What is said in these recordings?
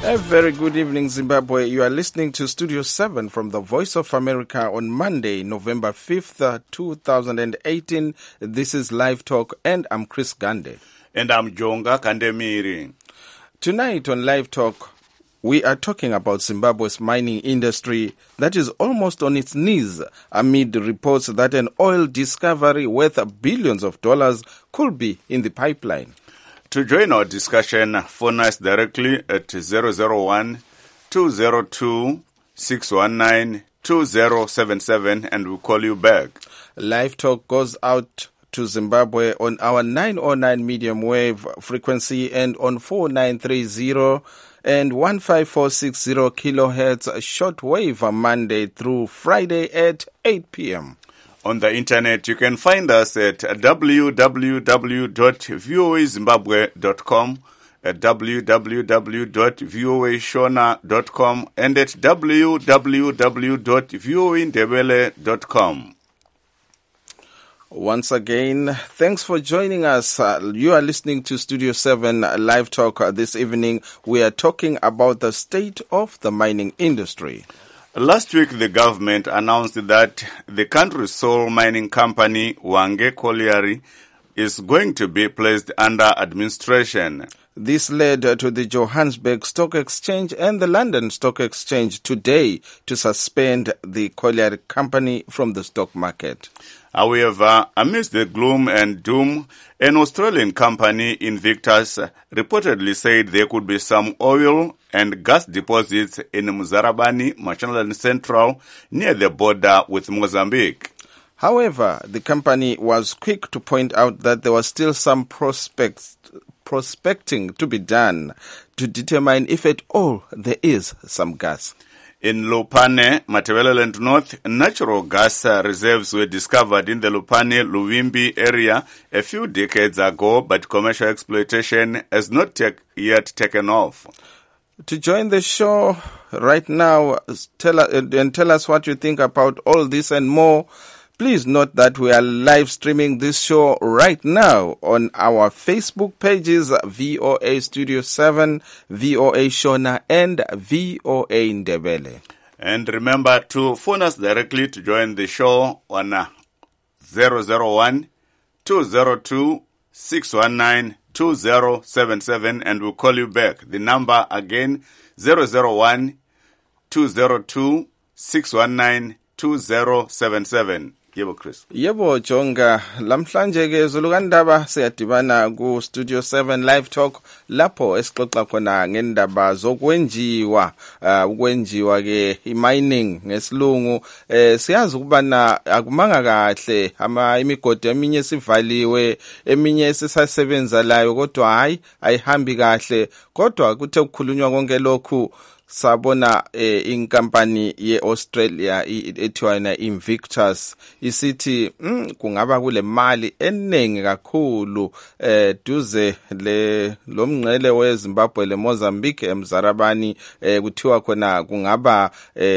A very good evening, Zimbabwe. You are listening to Studio 7 from the Voice of America on Monday, November 5th, 2018. This is Live Talk, and I'm Chris Gande. And I'm Jonga Kandemiri. Tonight on Live Talk, we are talking about Zimbabwe's mining industry that is almost on its knees amid reports that an oil discovery worth billions of dollars could be in the pipeline. To join our discussion, phone us directly at 001-202-619-2077 and we'll call you back. Live Talk goes out to Zimbabwe on our 909 medium wave frequency and on 4930 and 15460 kilohertz shortwave Monday through Friday at 8 p.m. On the internet, you can find us at www.voazimbabwe.com, at www.voashona.com, and at www.voindebele.com. Once again, thanks for joining us. You are listening to Studio 7 Live Talk this evening. We are talking about the state of the mining industry. Last week, the government announced that the country's sole mining company, Hwange Colliery, is going to be placed under administration. This led to the Johannesburg Stock Exchange and the London Stock Exchange today to suspend the colliery company from the stock market. However, amidst the gloom and doom, an Australian company, Invictus, reportedly said there could be some oil and gas deposits in Muzarabani, Mashonaland Central, near the border with Mozambique. However, the company was quick to point out that there was still some prospecting to be done to determine if at all there is some gas. In Lupane, Matabeleland North, natural gas reserves were discovered in the Lupane-Luvimbi area a few decades ago, but commercial exploitation has not yet taken off. To join the show right now, tell us what you think about all this and more. Please note that we are live streaming this show right now on our Facebook pages, VOA Studio 7, VOA Shona, and VOA Ndebele. And remember to phone us directly to join the show on 001-202-619-2077 and we'll call you back. The number again, 001-202-619-2077. Yebo Chris. Yebo Jonga, lamhlanje ke zulukandaba siyadibana ku Studio 7 Live Talk lapho esixoxa khona ngendaba zokwenjiwa ukwenjiwa ke mining ngesilungu siyazi ukubana akumanga kahle imigodi eminye sivaliwe eminye sisasebenza layo kodwa ayihambi kahle kodwa kuthe ukukhulunywa konke lokhu sabona inkampani ye-Australia ethiwa na Invictus isithi kungaba kule mali eningi kakhulu duze lo mngcele weZimbabwe leMozambique eMzarabani kuthiwa khona kungaba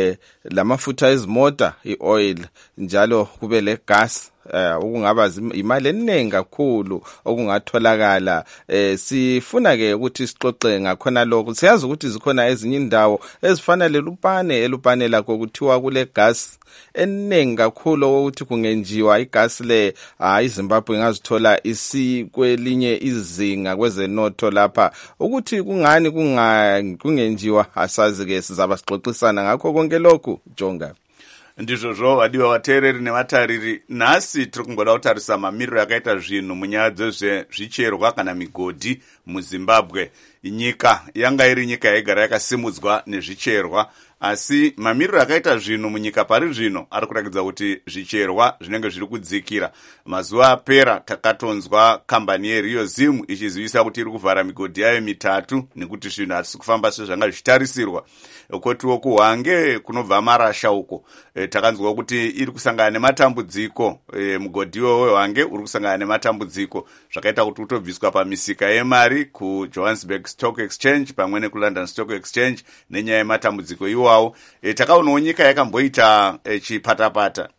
lamafutha ezimota ioil njalo kube le gas okungaba imali eningi kakhulu okungatholakala sifuna ke ukuthi sixoxe ngakhona lokho siyazi ukuthi zikhona ezinye indawo ezifana lelupane lakho kuthiwa kule gas eningi kakhulu ukuthi kungenjiwa igas le iZimbabwe ingazithola isikwelinye izinga kwezenotho lapha ukuthi kungani kungenjiwa asazi ke sizaba sixoxisana ngakho konke lokhu Jonga. Ndizvo vadiwa vateereri nevatariri nhasi tiri kungoda kutarisa mamiriro akaita zvinhu munyaya dzezvicherwa kana migodhi muZimbabwe. Nyika yanga iri nyika yaigara yakasimudzwa nezvicherwa asi mamiriro akaita zvinhu munyika pari zvino ari kuratidza kuti zvicherwa zvinenge zviri kudzikira. Mazuva apera takatonzwa kambani yeRio Zim ichizivisa kuti iri kuvhara migodhi yayo 3 nekuti zvinhu hazvisi kufamba sezvanga zvichitarisirwa. Kotiwo kuHwange kunobva marasha uko takanzwa kuti iri kusangana nematambudziko mugodhi weHwange uri kusangana nematambudziko zvakaita kuti utobviswa pamisika yemari kuJohannesburg Stock Exchange pamwe nekuLondon Stock Exchange nenyaya yematambudziko iwawo. Takaonawo nyika yakamboita chipatapata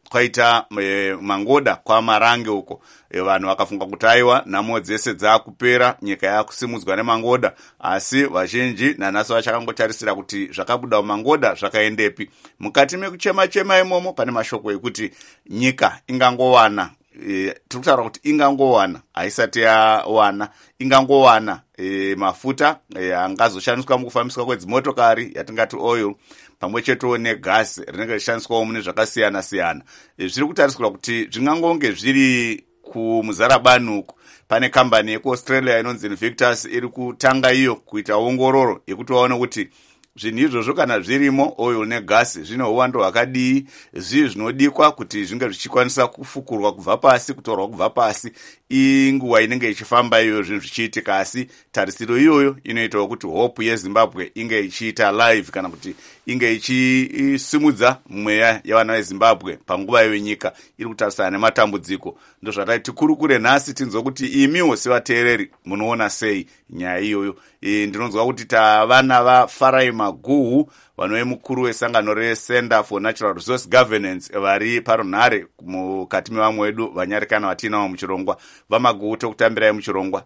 kwaita mangoda kwaMarange uko, vanhu vakafunga kuti aiwa nhamo dzese dzaakupera, nyika yakusimudzwa nemangoda, asi vazhinji nanhasi vachakangotarisira kuti zvakabuda mumangoda zvakaendepi. Mukati mekuchema-chema imomo pane mashoko ekuti nyika ingangowana, tiri kutaura kuti ingangowana, haisati yawana, ingangowana mafuta angazoshandiswa mukufambiswa kwedzimotokari yatingati oil, pamwe chetewo negasi rinenge richishandiswawo mune zvakasiyana-siyana. Zviri kutarisirwa kuti zvingangonge zviri kumuzarabani uku. Pane kambani yekuAustralia inonzi Invictus iri kutanga iyo kuita ongororo yekuti vaone kuti zvinhu izvozvo kana zvirimo, oil negasi, zvine uwando hwakadii, zvii zvinodikwa kuti zvinge zvichikwanisa kufukurwa kubva pasi, kutorwa kubva pasi, inguva inenge ichifamba iyoyo zvinhu zvichiitika. Asi tarisiro iyoyo inoitawo kuti hope yeZimbabwe inge ichiita live, kana kuti inge ichisimudza mweya yavana veZimbabwe panguva iyo nyika iri kutarisana nematambudziko. Ndozvataiti kurukure nhasi tinzwa kuti imiwo sevateereri munoona sei nyaya iyoyo. Ndinonzwa kuti tavana vaFarai Maguhu, vanove mukuru wesangano reCenter for Natural Resource Governance, vari parunhare mukati mevamwe vedu vanyarikana vatinavo muchirongwa. VaMaguhu, tokutambirai muchirongwa.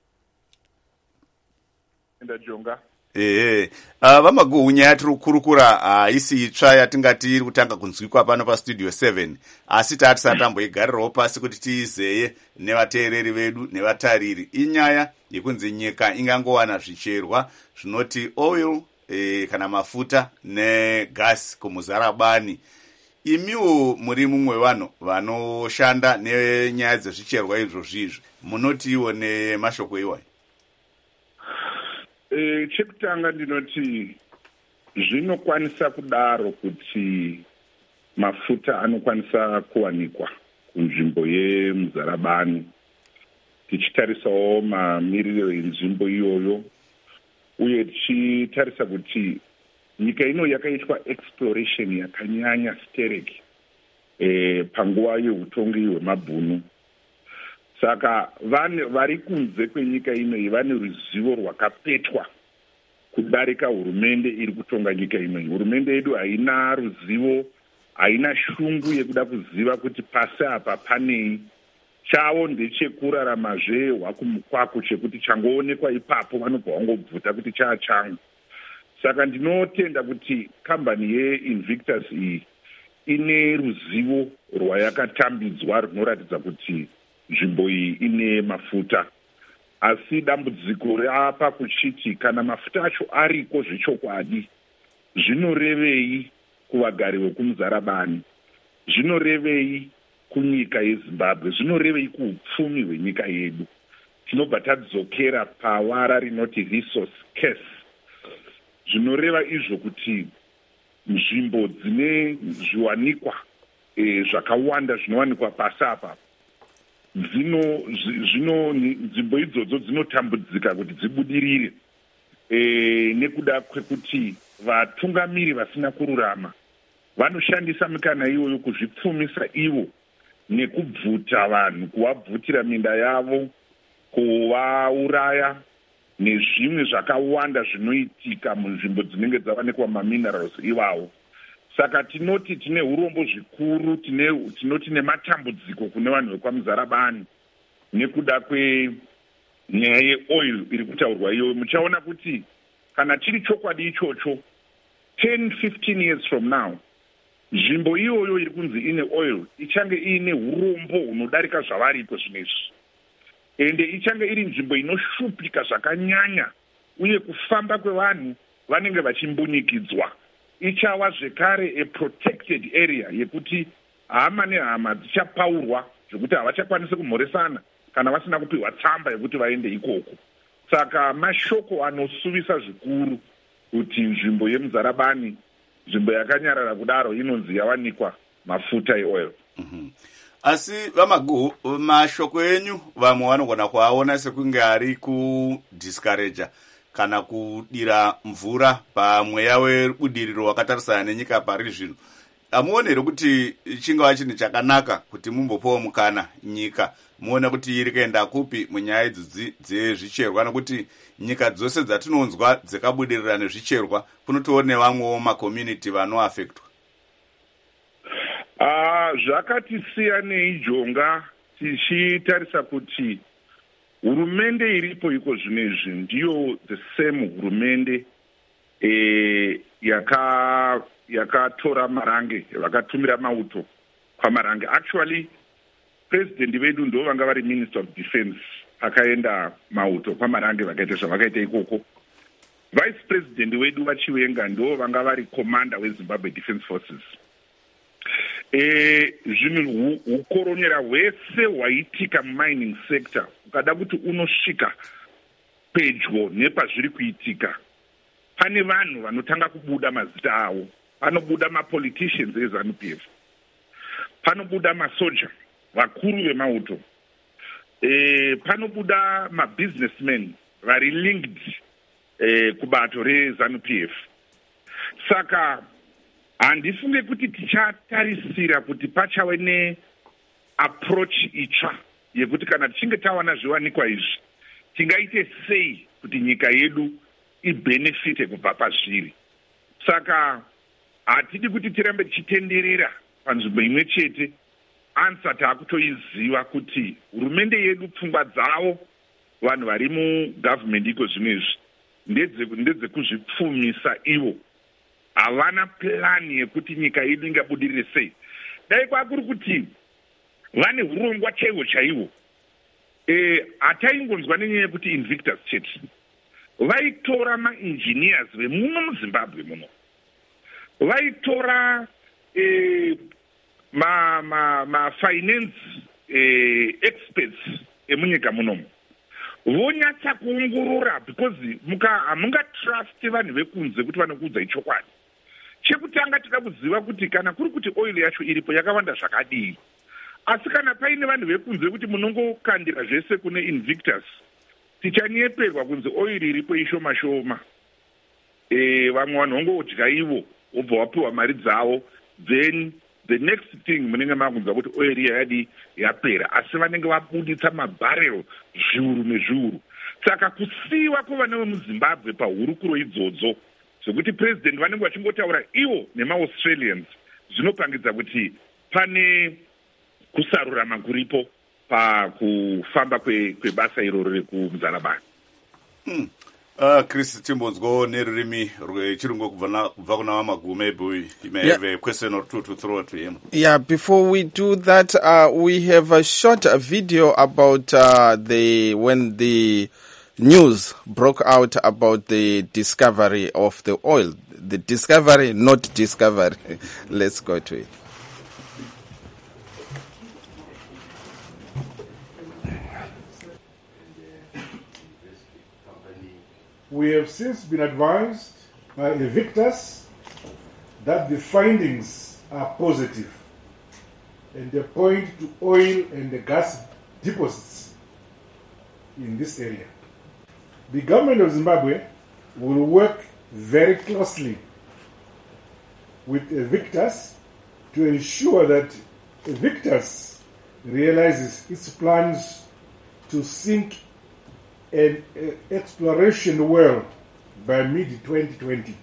Ndajonga. VaMaguhu, nyaya tiri kukurukura haisi itsva yatingati iri kutanga kunzwikwa pano pastudio 7, asi tatisati tamboigarirawo pasi kuti tiizeye nevateereri vedu nevatariri. Inyaya yekunzi nyika ingangowana zvicherwa zvinoti oil kana mafuta negasi kumuzarabani. Imiwo muri mumwe vanhu vanoshanda nenyaya dzezvicherwa izvozvizvi, munotiwo nemashoko iwayo? Chekutanga ndinoti zvinokwanisa kudaro kuti mafuta anokwanisa kuwanikwa kunzvimbo yemuzarabani, tichitarisawo mamiriro enzvimbo iyoyo, uye tichitarisa kuti nyika ino yakaitwa exploration yakanyanya stereki panguva yeutongi hwemabhunu. Saka vari kunze kwenyika ino vane ruzivo rwakapetwa kudarika hurumende iri kutonga nyika ino. Hurumende yedu haina ruzivo, haina shungu yekuda kuziva kuti pasi apa panei. Chavo ndechekuraramazve hwakumukwako chekuti changoonekwa ipapo vanobva vangobvuta kuti chaachangu. Saka ndinotenda kuti kambani yeInvictus iyi ine ruzivo rwayakatambidzwa runoratidza kuti nzvimbo iyi ine mafuta. Asi dambudziko rapa kuchiti kana mafuta acho ariko zvechokwadi, zvinorevei kuvagari vekumuzarabani, zvinorevei kunyika yeZimbabwe, zvinorevei kuupfumi hwenyika yedu. Tinobva tadzokera pawara rinoti resource case. Zvinoreva izvo kuti nzvimbo dzine zviwanikwa zvakawanda zvinowanikwa pasi apa, nzvimbo idzodzo dzinotambudzika kuti dzibudirire nekuda kwekuti vatungamiri vasina kururama vanoshandisa mikana iyoyo kuzvipfumisa ivo nekubvuta vanhu, kuvabvutira minda yavo, kuvauraya nezvimwe zvakawanda zvinoitika munzvimbo dzinenge dzavanikwa maminerals ivawo. Saka tinoti tine urombo zvikuru, tinoti nematambudziko kune vanhu vekwamuzarabani nekuda kwenyaya yeoil iri kutaurwa iyoyo. Muchaona kuti kana chiri chokwadi ichocho 10-15 years from now, nzvimbo iyoyo iri kunzi ine oil ichange iine urombo hunodarika zvavaripo zvinezvi, ende ichange iri nzvimbo inoshupika zvakanyanya, uye kufamba kwevanhu vanenge vachimbunyikidzwa. Ichava zvekare a-protected area yekuti hama nehama dzichapaurwa zvekuti havachakwanisi kumhoresana kana vasina kupiwa tsamba yekuti vaende ikoko. Saka mashoko anosuvisa zvikuru kuti nzvimbo yemuzarabani, nzvimbo yakanyarara kudaro, inonzi yawanikwa mafuta eoil. Asi VaMaguhu, mashoko enyu vamwe vanogona kuaona sekunge ari kudiscouraja kana kudira mvura pamweya webudiriro wakatarisana nenyika pari zvino. Hamuonere kuti chingava chinhu chakanaka kuti mumbopawo mukana nyika muone kuti iri kuenda kupi munyaya idzidzi dzezvicherwa, nokuti nyika dzose dzatinonzwa dzakabudirira nezvicherwa kunotoona vamwewo makomunity vanoafektwa? Zvakatisiyanei jonga tichitarisa kuti hurumende iripo iko zvinezvi ndiyo the same hurumende yakatora Marange, vakatumira mauto kwaMarange. Actually president vedu ndo vanga vari minister of defense akaenda mauto kwaMarange vakaita zvavakaita ikoko. Vice president wedu vachiwenga ndo vanga vari commander weZimbabwe Defense Forces. Zvinhu ukoronyera hwese hwaitika mumining sector ukada kuti unosvika pedyo nepazviri kuitika, pane vanhu vanotanga kubuda mazita avo. Panobuda mapoliticians eZANU-PF, panobuda masoja vakuru vemauto, panobuda mabusinessmen vari linked kubato reZANU-PF. Saka handifunge kuti tichatarisira kuti pachave neapproach itsva yekuti kana tichinge tawana zviwanikwa izvi tingaite sei kuti nyika yedu ibenefite kubva pazviri. Saka hatidi kuti tirambe tichitenderera panzvimbo imwe chete ansa taakutoiziva kuti hurumende yedu pfungwa dzavo vanhu vari mugovernment iko zvinezvi ndedzekuzvipfumisa ivo. Havana plani yekuti nyika yedu ingabudirire sei. Dai kwakuri kuti vane hurongwa chaivo chaivo, hataingonzwa nenyaya yekuti Invictus chete. Vaitora maengineers vemuno muZimbabwe muno, vaitora mafinance experts emunyika munomu, vonyatsa kuongorora because hamunga trust vanhu vekunze kuti vanokuudzai chokwadi. Chekutanga tida kuziva kuti kana kuri kuti oil yacho iripo yakawanda zvakadii. Asi kana paine vanhu vekunze kuti munongokandira zvese kune Invictus, tichanyeperwa kunzi oil iripo ishoma shoma. Vamwe vanhu vangodya ivo wobva wapiwa mari dzavo, then the next thing munenge makunzwa kuti oil yadi yapera, asi vanenge vabuditsa mabarrel zviuru nezviuru. Saka kusiyiwa kwevana vemuZimbabwe pahurukuro idzodzo zvokuti president vanenge vachingotaura ivo nemaAustralians zvinopangidza kuti pane kusarurama kuripo pakufamba kwebasa iroro rekumuzarabani. Chris timbonzwawo nerurimi rwechirungu kubva kuna Wamagume. You may have a question or two to throw to him. Yeah, before we do that, we have a short video about when the news broke out about the discovery of the oil. The discovery, not discovery. Let's go to it. We have since been advised by Invictus that the findings are positive and they point to oil and the gas deposits in this area. The government of Zimbabwe will work very closely with Invictus to ensure that Invictus realizes its plans to sink an exploration well by mid-2020.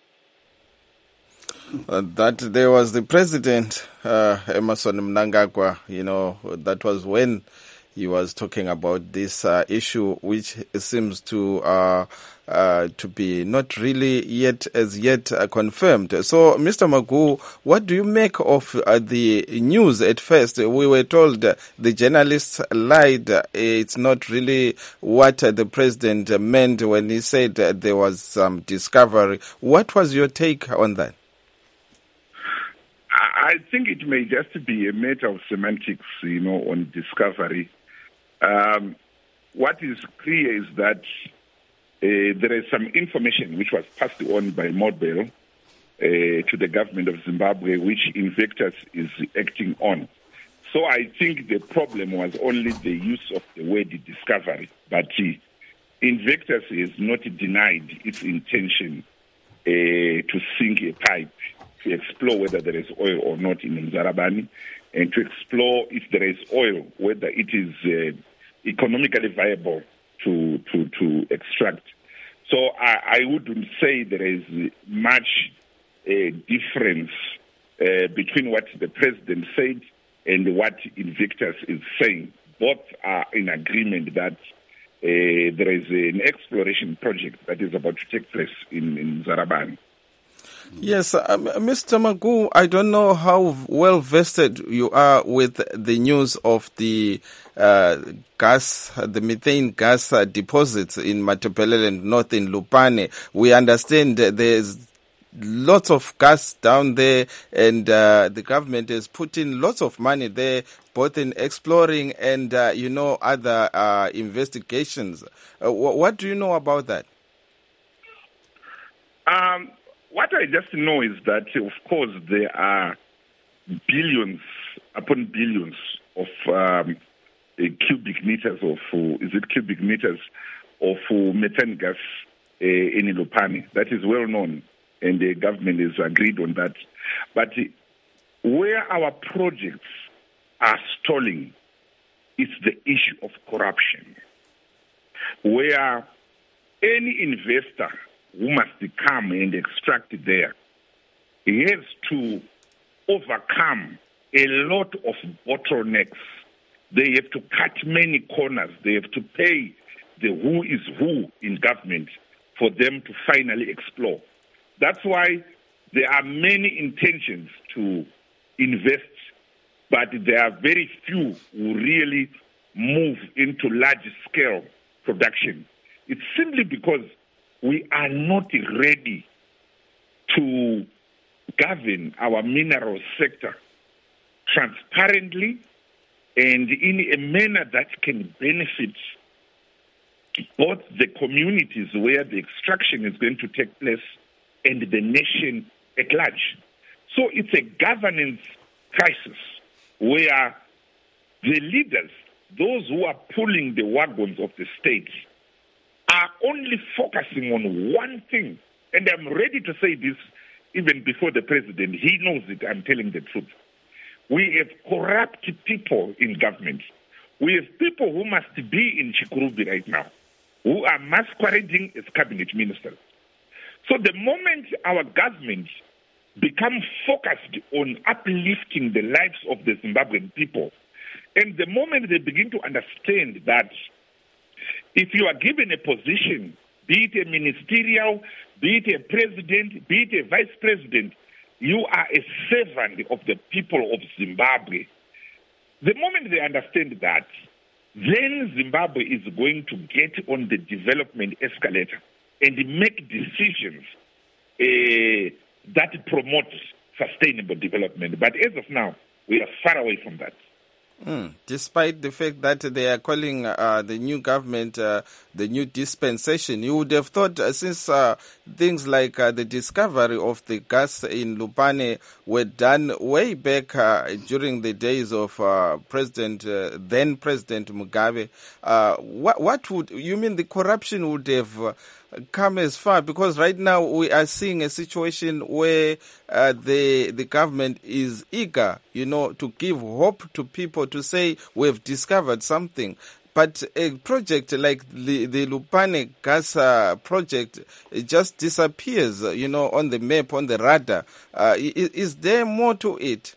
That there was the president, Emmerson Mnangagwa, that was when he was talking about this issue, which seems to be not really yet confirmed. So, Mr. Magu, what do you make of the news at first? We were told the journalists lied. It's not really what the president meant when he said there was some discovery. What was your take on that? I think it may just be a matter of semantics, on discovery. What is clear is that there is some information which was passed on by Modbell to the government of Zimbabwe, which Invictus is acting on. So I think the problem was only the use of the word discovery, but Invictus is not denied its intention to sink a pipe to explore whether there is oil or not in Mzarabani, and to explore if there is oil, whether it is economically viable to extract. So I wouldn't say there is much difference between what the president said and what Invictus is saying. Both are in agreement that there is an exploration project that is about to take place in Zarabani. Yes, Mr. Magoo, I don't know how well vested you are with the news of the the methane gas deposits in Matabele and north in Lupane. We understand there's lots of gas down there, and the government has put in lots of money there, both in exploring and, other investigations. What do you know about that? What I just know is that, of course, there are billions upon billions of cubic meters of methane gas in Lupane. That is well known, and the government has agreed on that. But where our projects are stalling is the issue of corruption, where any investor who must come and extract there, he has to overcome a lot of bottlenecks. They have to cut many corners. They have to pay the who is who in government for them to finally explore. That's why there are many intentions to invest, but there are very few who really move into large-scale production. It's simply because we are not ready to govern our mineral sector transparently and in a manner that can benefit both the communities where the extraction is going to take place and the nation at large. So it's a governance crisis where the leaders, those who are pulling the wagons of the state, are only focusing on one thing. And I'm ready to say this even before the president. He knows it. I'm telling the truth. We have corrupt people in government. We have people who must be in Chikurubi right now, who are masquerading as cabinet ministers. So the moment our government becomes focused on uplifting the lives of the Zimbabwean people, and the moment they begin to understand that if you are given a position, be it a ministerial, be it a president, be it a vice president, you are a servant of the people of Zimbabwe. The moment they understand that, then Zimbabwe is going to get on the development escalator and make decisions that promote sustainable development. But as of now, we are far away from that. Despite the fact that they are calling the new government the new dispensation, you would have thought since things like the discovery of the gas in Lupane were done way back during the days of then President Mugabe, what would you mean the corruption would have come as far? Because right now we are seeing a situation where the government is eager, to give hope to people, to say we've discovered something. But a project like the Lupane gas project, it just disappears, on the map, on the radar. Is there more to it?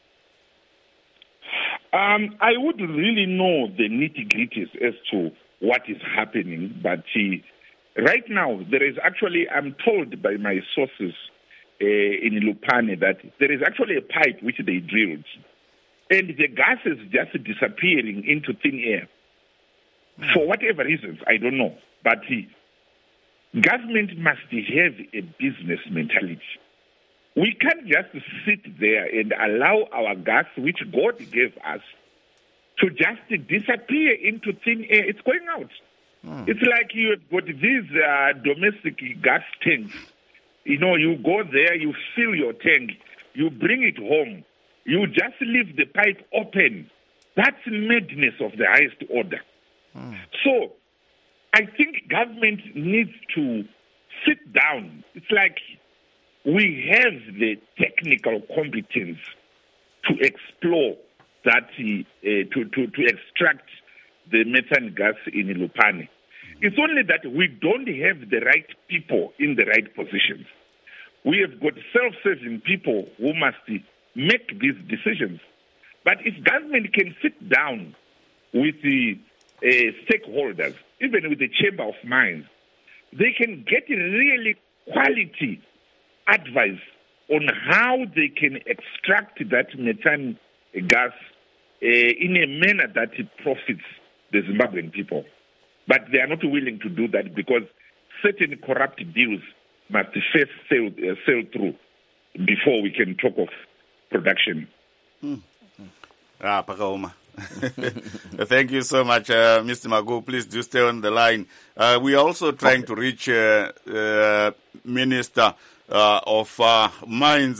I would really know the nitty-gritties as to what is happening, but right now, there is actually, I'm told by my sources in Lupane that there is actually a pipe which they drilled, and the gas is just disappearing into thin air. For whatever reasons, I don't know. But government must have a business mentality. We can't just sit there and allow our gas, which God gave us, to just disappear into thin air. It's going out. It's like you have got these domestic gas tanks. You go there, you fill your tank, you bring it home, you just leave the pipe open. That's madness of the highest order. So I think government needs to sit down. It's like we have the technical competence to explore that, to extract the methane gas in Lupane. It's only that we don't have the right people in the right positions. We have got self-serving people who must make these decisions. But if government can sit down with the stakeholders, even with the Chamber of Mines, they can get really quality advice on how they can extract that methane gas in a manner that it profits the Zimbabwean people. But they are not willing to do that because certain corrupt deals must first sail through before we can talk of production. Pakauma. Thank you so much, Mr. Magu. Please do stay on the line. We are also trying to reach Minister of Mines,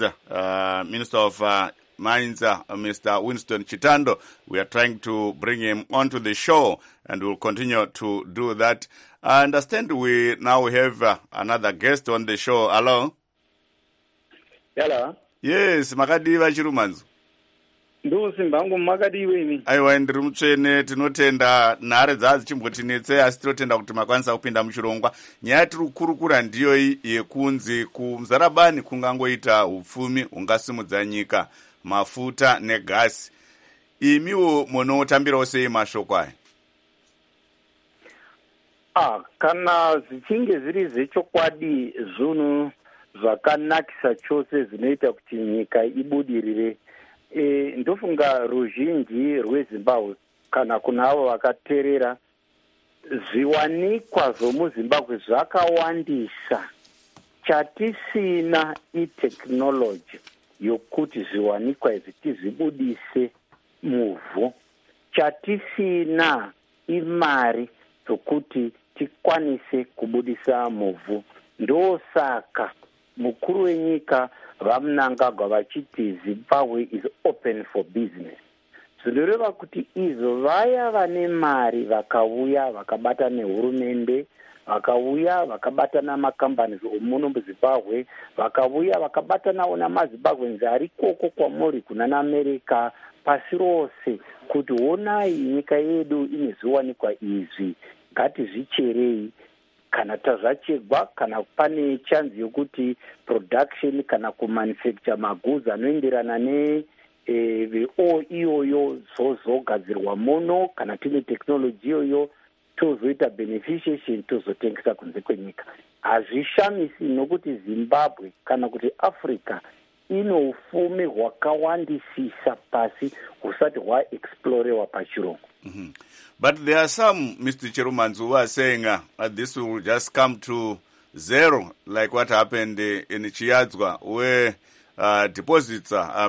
Mr. Winston Chitando. We are trying to bring him onto the show, and we'll continue to do that. I understand we now have another guest on the show. Hello? Hello? Yes, Makadiva Chirumanzu. Ndosimbangu makadiweni. Aiwa ndiri mutsvene, tinotenda nhare dzadzichimbotinetse asi tinotenda kuti makwanisa kupinda muchirongwa. Nyaya tiri kukurukura ndiyo yekunzi kumuzarabani kungangoita upfumi hungasimudza nyika, mafuta negasi. Imiwo munotambirawo sei mashoko aya? Kana zvichinge zviri zvechokwadi zvinhu zvakanakisa chose zvinoita kuti nyika ibudirire, ndofunga ruzhinji rweZimbabwe kana kuna avo vakateerera, zviwanikwa zvomuZimbabwe zvakawandisa. Chatisina iteknoloji yokuti zviwanikwa izvi tizvibudise muvhu. Chatisina imari dzokuti tikwanise kubudisa muvhu. Ndosaka mukuru wenyika vaMnangagwa vachiti Zimbabwe is open for business. Zvinoreva kuti izvo vaya vane mari vakauya vakabata nehurumende, vakauya vakabata namakambani omuno muZimbabwe, vakauya vakabata nawo namaZimbabweans ari koko kwamuri kuna naAmerica pasi rose, kuti honai nyika yedu ine zviwanikwa izvi, ngatizvicherei. Kana tazvachegwa, kana pane chance yokuti production kana kumanufacture magoods anoenderana iyoyo zozogadzirwa muno, kana tine technology iyoyo tozoita beneficiation tozotengesa kunze kwenyika. Hazvishamisi nokuti Zimbabwe kana kuti Africa ino ufumi hwakawandisisa pasi husati hwaexplorewa pachirungu. But there are some, Mr. Chirumanzu, who are saying this will just come to zero, like what happened in Chiadzwa, where deposits, of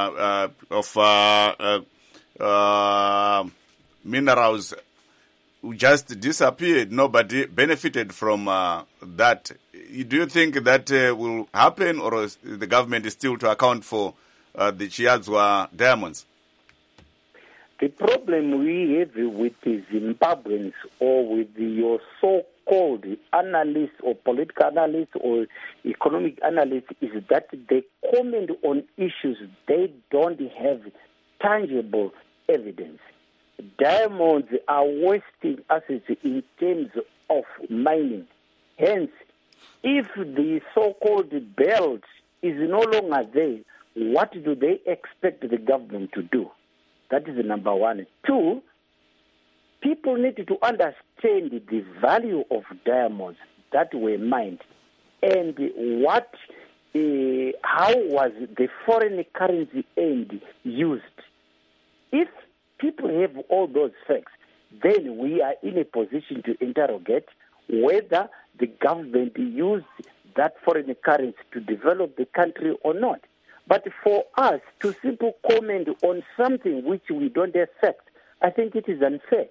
minerals just disappeared. Nobody benefited from that. Do you think that will happen, or is the government is still to account for the Chiadzwa diamonds? The problem we have with the Zimbabweans or with your so-called analysts or political analysts or economic analysts is that they comment on issues they don't have tangible evidence. Diamonds are wasting assets in terms of mining. Hence, if the so-called belt is no longer there, what do they expect the government to do? That is number one. Two, people need to understand the value of diamonds that were mined and how was the foreign currency aid used. If people have all those facts, then we are in a position to interrogate whether the government used that foreign currency to develop the country or not. But for us to simply comment on something which we don't accept, I think it is unfair.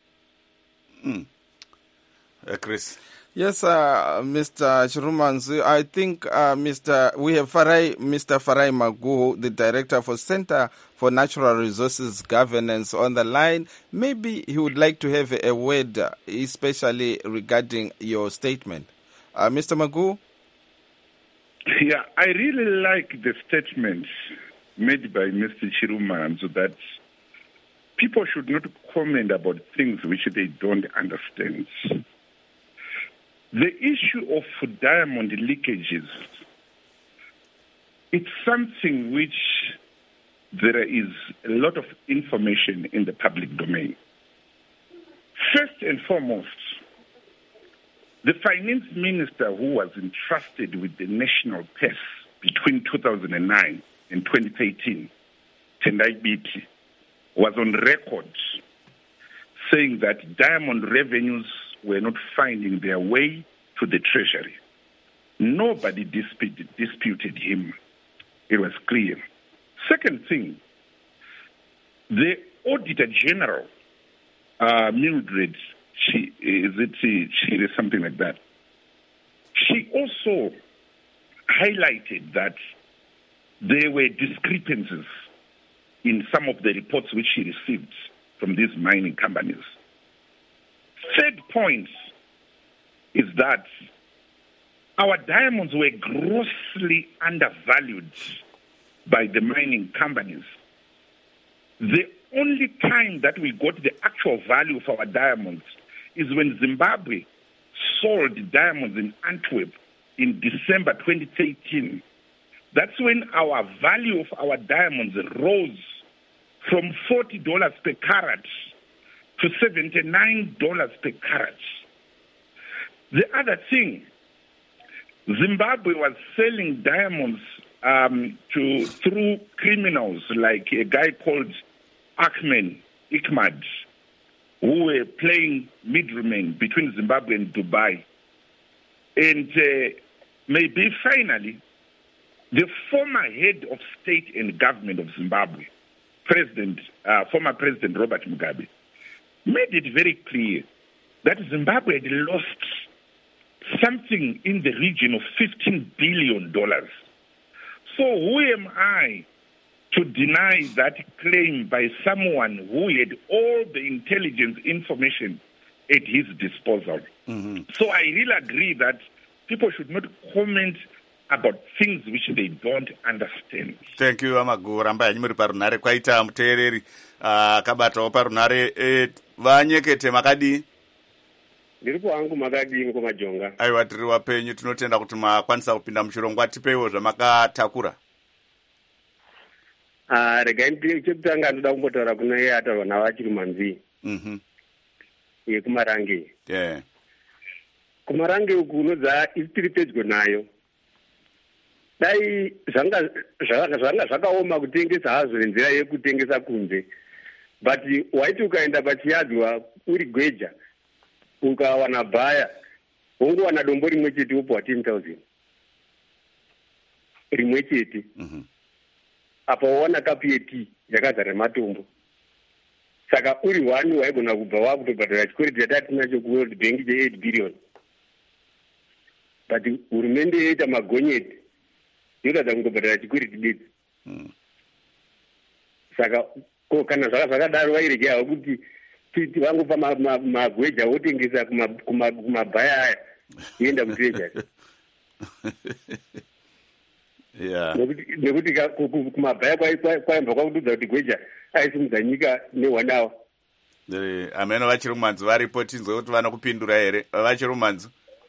Chris. Yes, Mr. Chirumanzu, I think we have Mr. Farai Magu, the Director for Center for Natural Resources Governance on the line. Maybe he would like to have a word, especially regarding your statement. Mr. Magu? Yeah, I really like the statement made by Mr. Chirumanzu that people should not comment about things which they don't understand. The issue of diamond leakages, it's something which there is a lot of information in the public domain. First and foremost, the finance minister who was entrusted with the national purse between 2009 and 2013, Tendai Biti, was on record saying that diamond revenues were not finding their way to the treasury. Nobody disputed him. It was clear. Second thing, the Auditor General, Mildred, something like that, she also highlighted that there were discrepancies in some of the reports which she received from these mining companies. Third point is that our diamonds were grossly undervalued by the mining companies. The only time that we got the actual value of our diamonds is when Zimbabwe sold diamonds in Antwerp in December 2013. That's when our value of our diamonds rose from $40 per carat to $79 per carat. The other thing, Zimbabwe was selling diamonds through criminals like a guy called Ahmed, who were playing middlemen between Zimbabwe and Dubai. And maybe finally, the former head of state and government of Zimbabwe, former President Robert Mugabe, made it very clear that Zimbabwe had lost something in the region of $15 billion. So who am I to deny that claim by someone who had all the intelligence information at his disposal? Mm-hmm. So I really agree that people should not comment about things which they don't understand. Thank you, Amagu. Ramba yanyimuri parunare kwaita muteereri akabatawo parunare vanyekete makadi. Ndiripo hangu makadi mukomajonga. Aiwa tiri wapenyu tinotenda kuti makwanisa kupinda muchirongwa tipeiwo zvamakatakura. Regai chekutanga ndoda kumbotaura kuna iye ataurwa navo achiri manzi. Mhm. Yekumarange. Yeah. Kumarange uku unodza isitiri pedyo nayo. Dai zvanga zvakaoma kutengesa hazvo nenzira yekutengesa kunze. But waiti ukaenda pachiyadzwa uri gweja ukawana bhaya wongowana dombo rimwe chete wopuwa 10,000 rimwe chete. Apa wawana kapu yeti yakazara matombo. Saka uri wani waigona kubva wakutobhadhara chikoreti chatati nacho kuworld bank che 8 billion. But hurumende yoita magonyeti yoradza kungobhadhara chikoreti bedzi. Saka kana zvakadaro vairege havo kuti vangopa magweja wotengesa kumabhaya aya yoenda kutreasury. Yeah. Nekuti kumabhaya kwaimva kwakutudza kuti gweja aisimudza nyika ne1 hour. Ameno vachiri mumanzu varipo tinzwe kuti vanokupindura here vachiri mumanzu.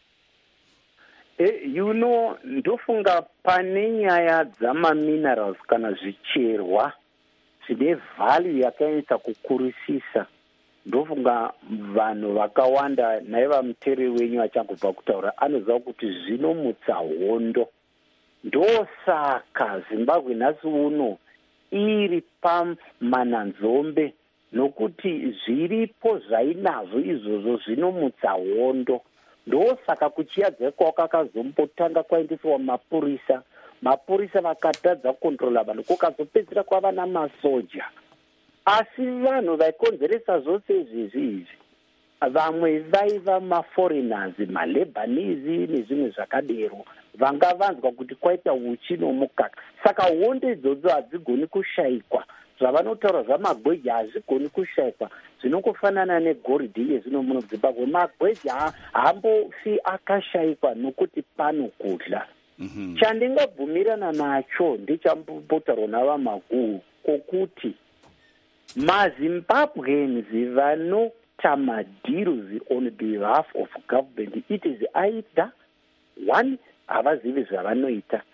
Ndofunga pane nyaya dzamaminerals kana zvicherwa zvine value yakaita kukurisisa. Ndofunga vanhu vakawanda naiva muteereri wenyu achangobva kutaura anoziva kuti zvinomutsa hondo. Ndosaka Zimbabwe nhasi uno iri pamananzombe nokuti zviripo zvainazvo izvozvo zvinomutsa hondo. Ndosaka kuchiyadzekwa kwakazombotanga kwaendeswa mapurisa vakatadza kukontrola vanhu kukazopedzisira kwava namasoja. Asi vanhu vaikonzeresa zvose izvi vamwe vaiva maforeigners, maLebanese nezvimwe zvakadero, vanga vanzwa kuti kwaita uchi nomukaka. Saka hondo idzodzo hadzigoni kushayikwa. Zvavanotaura zvamagweja hazvigoni kushayikwa. Zvinongofanana negoridhe yezvino muno Zimbabwe. Magweja haambofi akashayikwa nokuti pano kudla. Chandingabvumirana nacho ndechambotaurwa navamaguru kokuti maZimbabweans vanota deals on behalf of government, it is either one, havazivi zvavanoita.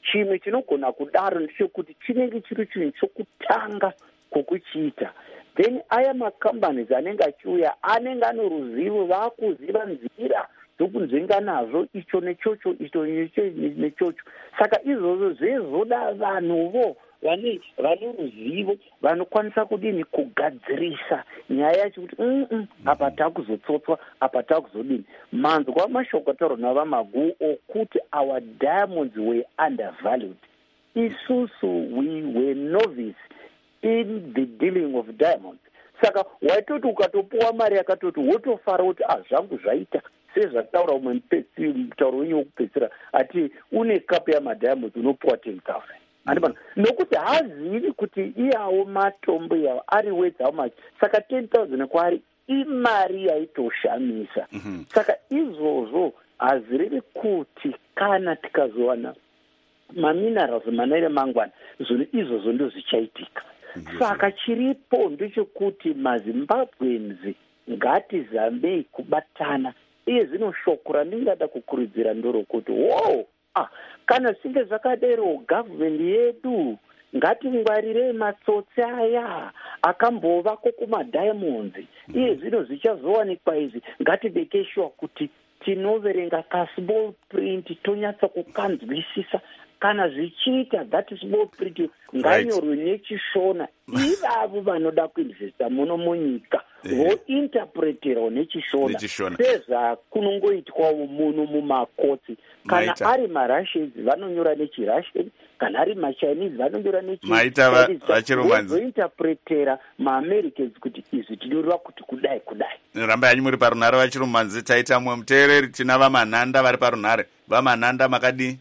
chimwe chinogona kudaro ndechekuti chinenge chiri chinhu chokutanga kwokuchiita, then aya macompanies anenge achiuya anenge ane ruzivo, vaakuziva nzira dzokunzvenga nazvo icho nechocho, icho nechocho. Saka izvozvo zvezoda vanhuvo vane ruzivo vanokwanisa kudini kugadzirisa nyaya yacho kuti apa takuzotsotswa, apa takuzodini. Manzwa mashoko ataurwa navamagu okuti our diamonds were undervalued. Isusu we were novice in the dealing of diamonds. Saka waitoti ukatopuwa mari yakatoti wotofara kuti zvangu zvaita sezvataura umwe mutauro wenyu wokupedzisira ati une kapu yamadiamonds unopuwa 10,000. Andibana nokuti haazivi kuti iyawo matombo yawo ari worth how much. Saka 10,000 kwaari imari yaitoshamisa. Saka izvozvo hazirevi kuti kana tikazowana maminerals manere mangwana zvinhu izvozvo ndo zvichaitika. Saka chiripo ndechekuti maZimbabweans ngatizambei kubatana. Iye zvino shoko randingada kukurudzira ndorokuti kana singe zvakadero gavhumendi yedu ngatingwarirei matsotsi aya akambovako kumadiamonds. Iye zvino zvichazowanikwa izvi ngatibeke sure kuti tinoverenga kasmall print tonyatsa kukanzwisisa. Kana zvichiita that small print nganyorwe nechishona, ivavo vanoda kuinvesta muno munyika vointerpreterawo nechishona sezvakunongoitwawo muno mumakotsi. Kana ari maRussians vanonyora nechiRussian, kana ari maChinese vanonyora nechivointerpretera maAmericans kuti izvi tinoreva kuti kudai kudai. Ramba yanyu muri parunhare vachirumanzi. Taita mumwe muteereri, tina vamanhanda vari parunhare. Vamanhanda makadii?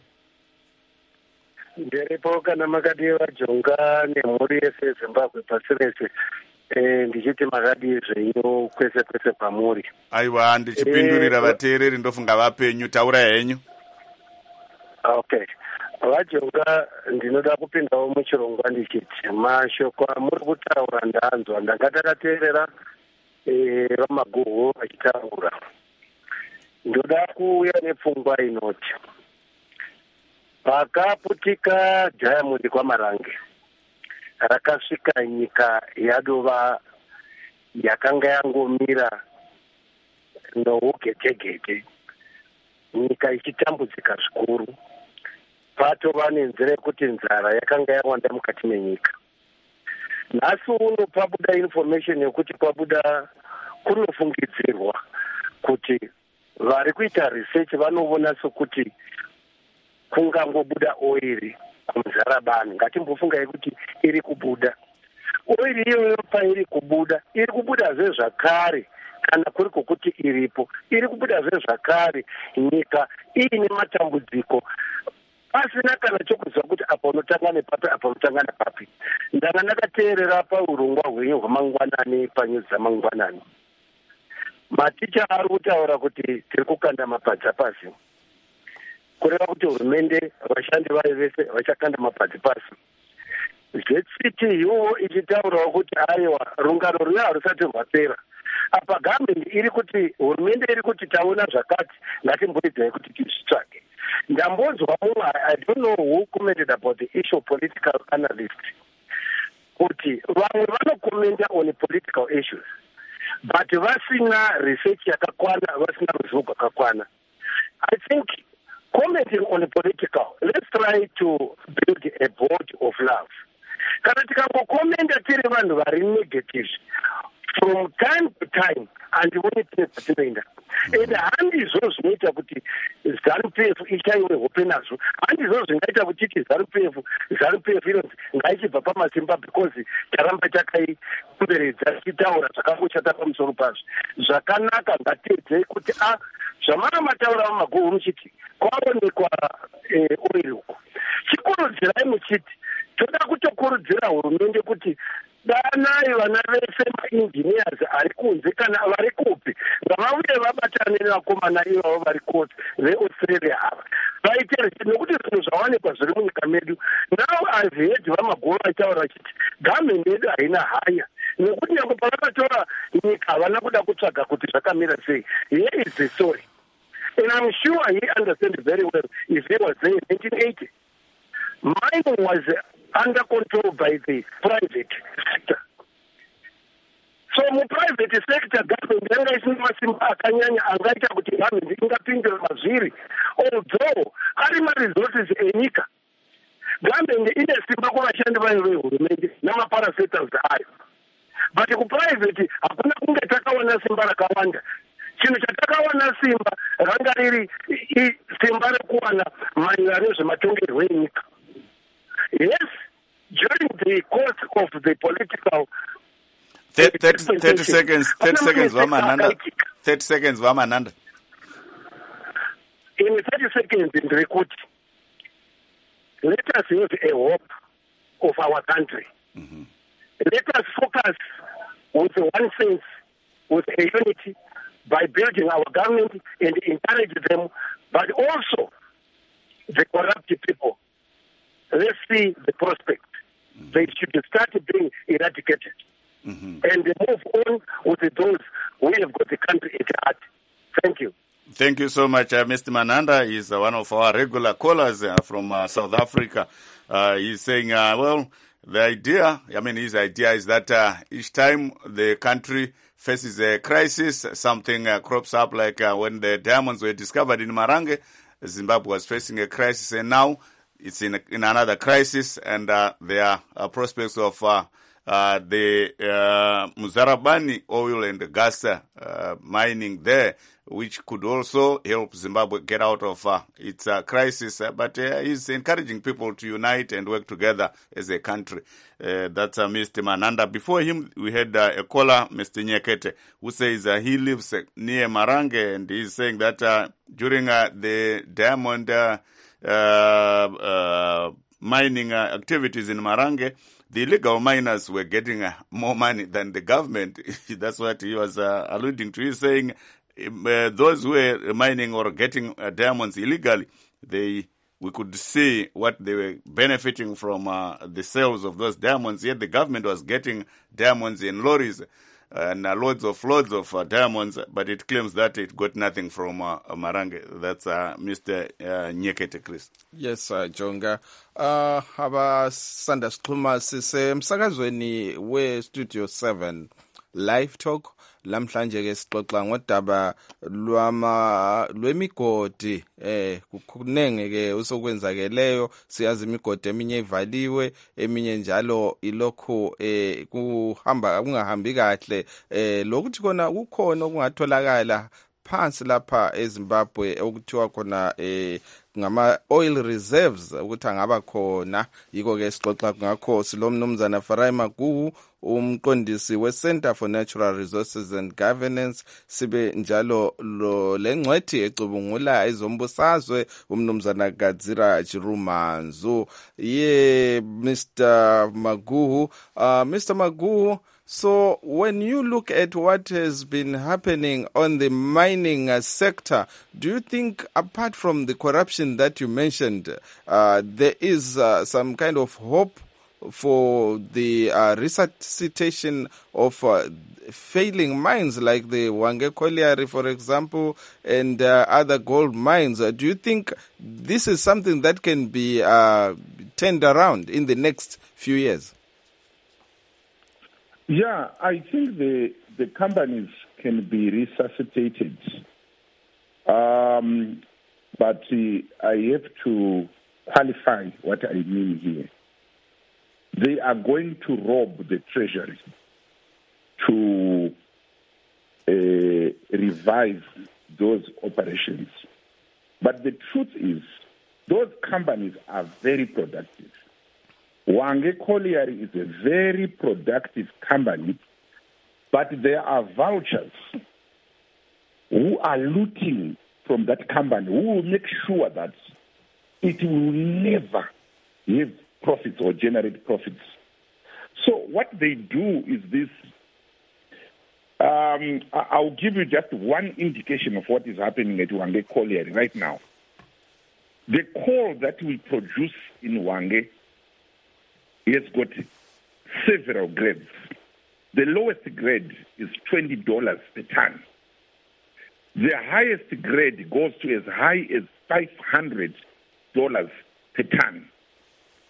Ndiripo kana makadiwa Jonga nemhuri yese yeZimbabwe pasi rese. Ndichiti makadii zvenyu kwese kwese pamuri. Aiwa, ndichipindurira vateereri ndofunga vapenyu. Taura henyu. Okay. VaJonga, ndinoda kupindawo muchirongwa ndichiti mashoko amuri kutaura ndanzwa, ndanga ndakateerera vamaguhu vachitaura. Ndoda kuuya nepfungwa inoti pakaputika Diamond kwaMarange rakasvika nyika yadova yakanga yangomira nougetegete, nyika ichitambudzika zvikuru, patova nenzira yekuti nzara yakanga yawanda mukati menyika. Nhasi uno pabuda information yekuti pabuda kunofungidzirwa kuti vari kuita research vanoona sekuti kungangobuda oiri kumuzarabani. Ngatimbofungai kuti iri kubuda oiri iyoyo. Pairi kubuda, iri kubuda zvezvakare kana kuri kokuti iripo, iri kubuda zvezvakare nyika iine matambudziko pasina kana chokuzwa kuti apa unotanga nepapi, apa unotanga nepapi. Ndanga ndakateerera paurongwa hwenyu hwamangwanani panyuzi dzamangwanani. Maticha ari kutaura kuti tiri kukanda mapadza pasi, kureva kuti hurumende vashandi vayo vese vachakanda mapadzi pasi. Zvetsiti iwo ichitaurawo kuti aiwa rungano ruya harusati rwapera. Apa gavhmendi iri kuti, hurumende iri kuti taona zvakati, ngatimboidzai kuti tizvitsvage. Ndambonzwa mumwe, I don't know who commented about the issue of political analysts, kuti vamwe vanokomenta on political issues but vasina research yakakwana, vasina ruzivo rwakakwana. I think commenting on political, let's try to build a board of love. Kana tikangokomenta tiri vanhu vari negative from time to time handioni tine patinoenda. And handizvo zvinoita kuti ZANU-PF ishaiwe hope nazvo. Handizvo zvingaita kuti ZANU-PF inonzi ngaichibva pamasimba because taramba takaikomberedza tichitaura zvakangoshata pamusoro pazvo. Zvakanaka ngatiedzei kuti zvamara mataura vamaguhu muchiti kwaonekwa oiri uko. Chikurudzirai muchiti toda kutokurudzira hurumende kuti danai vana vese mainjiniers ari kunze kana vari kupi ngavauye vabatane nevakomana ivavo vari koti veAustralia ava vaite nekuti zvinhu zvawanikwa zviri munyika medu. Now as head vamaguhu vaitaura vachiti gavhmendi yedu haina hanya nekuti nyangwe pavakatora nyika havana kuda kutsvaga kuti zvakamira sei. Here is the story. And I'm sure he understands very well if he was there in 1980. mining was under control by the private sector. So private sector government yanga isina masimba akanyanya angaita kuti government ingapindira mazviri, although ari resources enyika. Government ine simba kuvashandi vayo vehurumende namaparasectors ayo, but kuprivate hakuna kunge takawana simba rakawanda. Chinhu chatakawana simba ranga riri simba rekuwana maererano nezvematongerwo enyika. Yes, during the course of the political 30 seconds, Vamananda. 30 seconds, Vamananda. In 30 seconds, in the record, let us use a hope of our country. Mm-hmm. Let us focus with one sense, with a unity, by building our government and encourage them, but also the corrupt people. Let's see the prospect. Mm-hmm. They should start being eradicated. Mm-hmm. And move on with those who have got the country at heart. Thank you. Thank you so much, Mr. Mananda. He's one of our regular callers from South Africa. He's saying, well, the idea, his idea is that each time the country faces a crisis, something crops up, like when the diamonds were discovered in Marange, Zimbabwe was facing a crisis, and now it's in another crisis, and there are prospects of the Muzarabani oil and gas mining there, which could also help Zimbabwe get out of its crisis. But he's encouraging people to unite and work together as a country. That's Mr. Mananda. Before him, we had a caller, Mr. Nyekete, who says he lives near Marange, and he's saying that during the diamond mining activities in Marange, the illegal miners were getting more money than the government. That's what he was alluding to. He's saying those who were mining or getting diamonds illegally, we could see what they were benefiting from the sales of those diamonds. Yet the government was getting diamonds in lorries and loads of diamonds, but it claims that it got nothing from Marange. That's Mr. Nyekete, Chris. Yes, Jonga. Abasanda sikhuluma sisemsakazweni we-Studio 7 Live Talk. Lamhlanje ke sixoxa ngodaba lwemigodi kunenge ke usokwenzakeleyo. Siyazi imigodi eminye ivaliwe, eminye njalo ilokhu kungahambi kahle, lokuthi kona kukhona okungatholakala phansi lapha eZimbabwe okuthiwa khona ngama oil reserves ukuthi angaba khona. Yiko ke sixoxa ngakho silomnumzana Farai Magugu, umqondisi we-Center for Natural Resources and Governance, sibe njalo lengcwethi ecubungula ezombusazwe umnumzana Gadzira Chirumanzu. Mr. Magugu, Mr. Magugu, so when you look at what has been happening on the mining sector, do you think, apart from the corruption that you mentioned, there is some kind of hope for the resuscitation of failing mines like the Hwange Colliery, for example, and other gold mines? Do you think this is something that can be turned around in the next few years? Yeah, I think the companies can be resuscitated. But I have to qualify what I mean here. They are going to rob the treasury to revive those operations. But the truth is, those companies are very productive. Hwange Colliery is a very productive company, but there are vultures who are looting from that company, who will make sure that it will never have profits or generate profits. So what they do is this. I'll give you just one indication of what is happening at Hwange Colliery right now. The coal that we produce in Hwange has got several grades. The lowest grade is $20 per ton. The highest grade goes to as high as $500 per ton.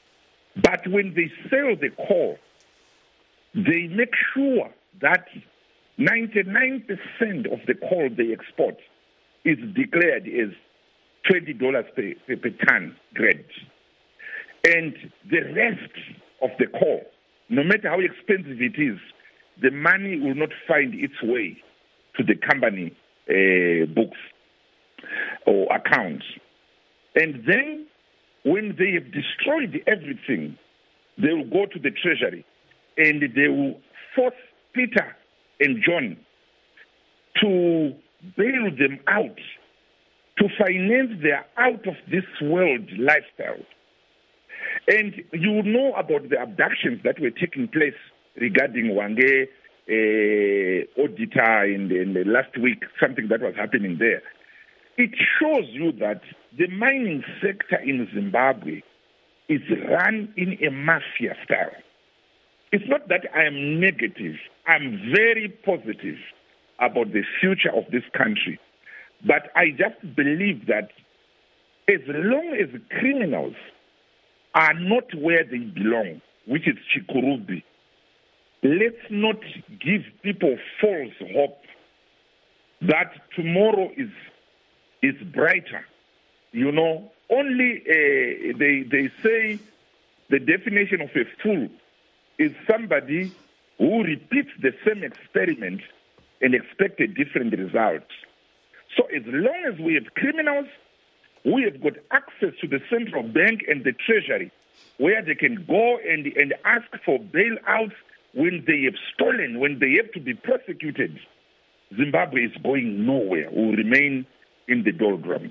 But when they sell the coal, they make sure that 99% of the coal they export is declared as $20 per ton grade. And the rest of the coal, no matter how expensive it is, the money will not find its way to the company books or accounts. And then when they have destroyed everything, they will go to the treasury and they will force Peter and John to bail them out, to finance their out-of-this-world lifestyle. And you know about the abductions that were taking place regarding Hwange auditor in the last week, something that was happening there. It shows you that the mining sector in Zimbabwe is run in a mafia style. It's not that I am negative. I'm very positive about the future of this country. But I just believe that as long as criminals are not where they belong, which is Chikurubi, let's not give people false hope that tomorrow is brighter. You know, only they say the definition of a fool is somebody who repeats the same experiment and expects a different result. So as long as we have criminals, we have got access to the central bank and the treasury where they can go and ask for bailouts when they have stolen, when they have to be prosecuted. Zimbabwe is going nowhere. We will remain in the doldrums.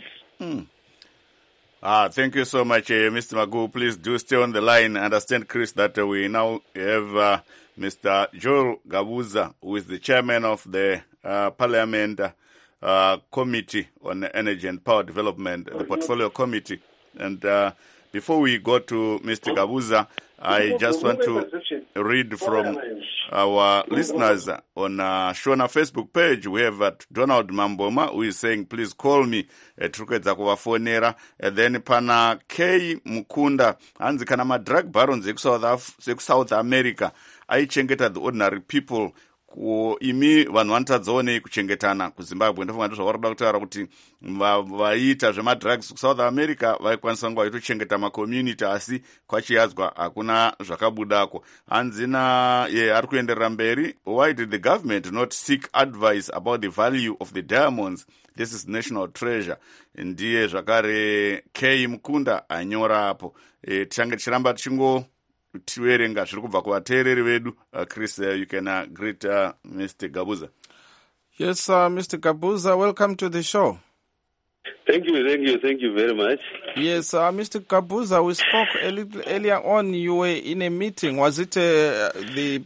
Thank you so much, Mr. Magu. Please do stay on the line. I understand, Chris, that we now have Mr. Joel Gabuza, who is the chairman of the Parliament Committee on Energy and Power Development, the Portfolio Committee. And before we go to Mr. Gabuza, I just want to read from our listeners on Shona Facebook page. We have Donald Mamboma, who is saying, please call me. Trukedza kuvafonera. And then pana K Mukunda, hanzi kana ma-drug barons eku-South America, aichengeta the ordinary people. Imi vanhu vanotadzawo nei kuchengetana kuZimbabwe. Ndofunga ndizvo varikuda kutaura kuti vaiita zvemadrugs kuSouth America vaikwanisa kunge vaitochengeta macommunity, asi kwachiyadzwa hakuna zvakabudako. Hanzina ari kuenderera mberi. Why did the government not seek advice about the value of the diamonds? This is national treasure. Ndiye zvakare K Mukunda anyora apo. Tichange tichiramba tiverenga zviri kubva kuvateereri vedu. Chris, you can greet Mr. Gabuza. Yes, Mr. Gabuza, welcome to the show. Thank you very much. Yes, Mr. Gabuza, we spoke a little earlier on. You were in a meeting. Was it the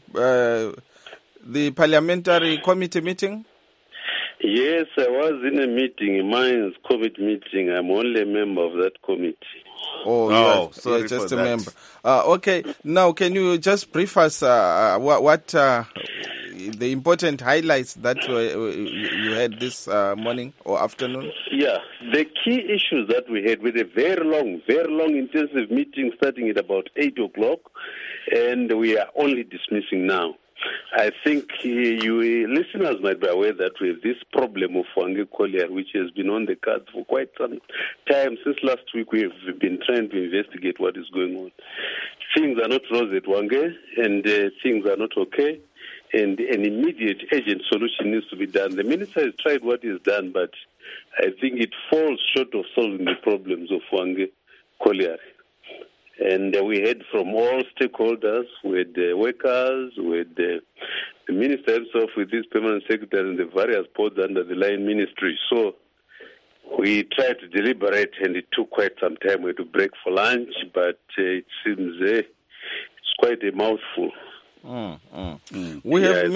parliamentary committee meeting? Yes, I was in a meeting, a mines committee meeting. I'm only a member of that committee. Oh, sorry, just a member. Okay, now can you just brief us what the important highlights that you had this morning or afternoon? Yeah, the key issues that we had with a very long intensive meeting starting at about 8 o'clock, and we are only dismissing now. I think you listeners might be aware that we have this problem of Hwange Colliery, which has been on the cards for quite some time. Since last week, we have been trying to investigate what is going on. Things are not rosy at Hwange, and things are not okay, and an immediate urgent solution needs to be done. The minister has tried what is done, but I think it falls short of solving the problems of Hwange Colliery. And we heard from all stakeholders, with the workers, with the minister himself, with his permanent secretary and the various boards under the line ministry. So we tried to deliberate, and it took quite some time. We had to break for lunch, but it seems it's quite a mouthful. We have